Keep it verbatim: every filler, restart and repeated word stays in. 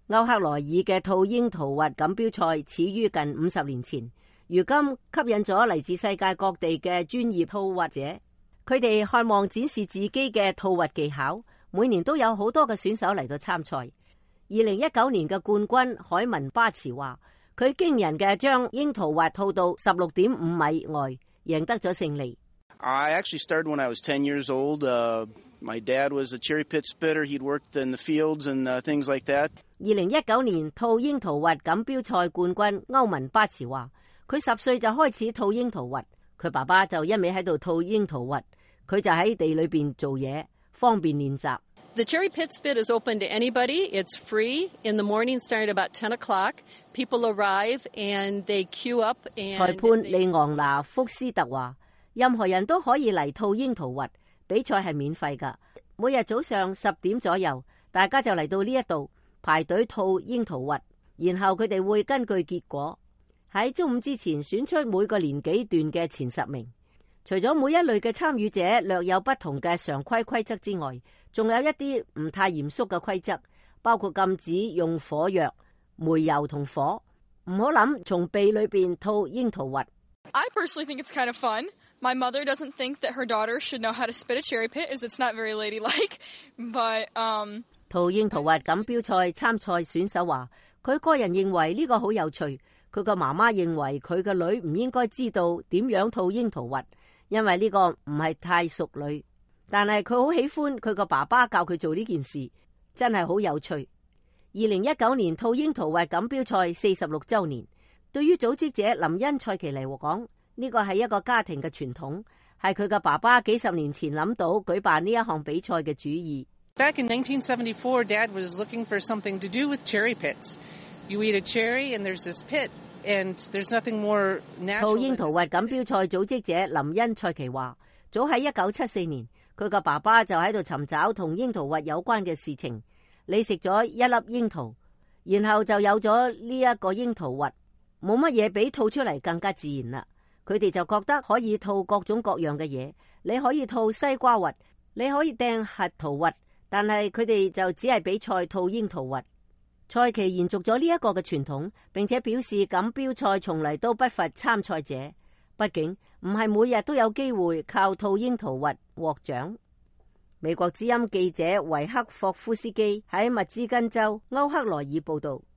歐克萊爾嘅套櫻桃核錦標賽始於近五十年前，如今吸引咗嚟自世界各地嘅專業套核者，佢哋渴望展示自己嘅套核技巧。每年都有好多嘅選手嚟到參賽。二零一九年嘅冠軍海文巴茨話，佢驚人嘅將櫻桃核套到十六點五米外，贏得咗勝利。 I actually started when I was ten years old. Uh, my dad was a cherry pit spitter. He'd worked in the fields and uh, things like that. 二零一九年套櫻桃核錦標賽冠軍歐文巴茨話，佢十歲就開始套櫻桃核，佢爸爸就一味喺度套櫻桃核，佢就喺地裏邊做嘢，方便練習。 The cherry pit spit is open to anybody. It's free. In the morning, starting about ten o'clock. People arrive and they queue up. And 裁判利昂拿福斯特話，任何人都可以嚟套櫻桃核，比賽係免費㗎。每日早上十點左右，大家就嚟到呢一度排隊套櫻桃核，然後佢哋會根據結果喺中午之前選出每個年紀段嘅前十名。除咗每一類嘅參與者略有不同嘅常規規則之外，仲有一啲唔太嚴肅嘅規則，包括禁止用火藥、煤油同火，唔好諗從鼻裏邊套櫻桃核。 I personally think it's kind of fun. My mother doesn't think that her daughter should know how to spit a cherry pit, as it's not very ladylike. But um, 套櫻桃核錦標賽參賽選手話，佢個人認為呢個好有趣。佢個媽媽認為佢個女唔應該知道點樣套櫻桃核，因為呢個唔係太淑女。但係佢好喜歡佢個爸爸教佢做呢件事，真係好有趣。二零一九年套櫻桃核錦標賽四十六週年，對於組織者林恩賽奇尼講，呢個係一個家庭嘅傳統，係佢嘅爸爸幾十年前諗到舉辦呢一項比賽嘅主意。 Back in nineteen seventy-four, Dad was looking for something to do with cherry pits. You eat a cherry and there's this pit, and there's nothing more natural. 套櫻桃核錦標賽組織者林恩賽奇話，早喺一九七四年，佢個爸爸就喺度尋找同櫻桃核有關嘅事情。你食咗一粒櫻桃，然後就有咗呢一個櫻桃核，冇乜嘢比套出嚟更加自然啦。佢哋就覺得可以套各種各樣嘅嘢，你可以套西瓜核，你可以掟核桃核，但係佢哋就只係比賽套櫻桃核。賽期延續咗呢一個嘅傳統，並且表示錦標賽從嚟都不乏參賽者，畢竟唔係每日都有機會靠套櫻桃核獲獎。美國之音記者維克霍夫斯基喺密芝根州歐克萊爾報道。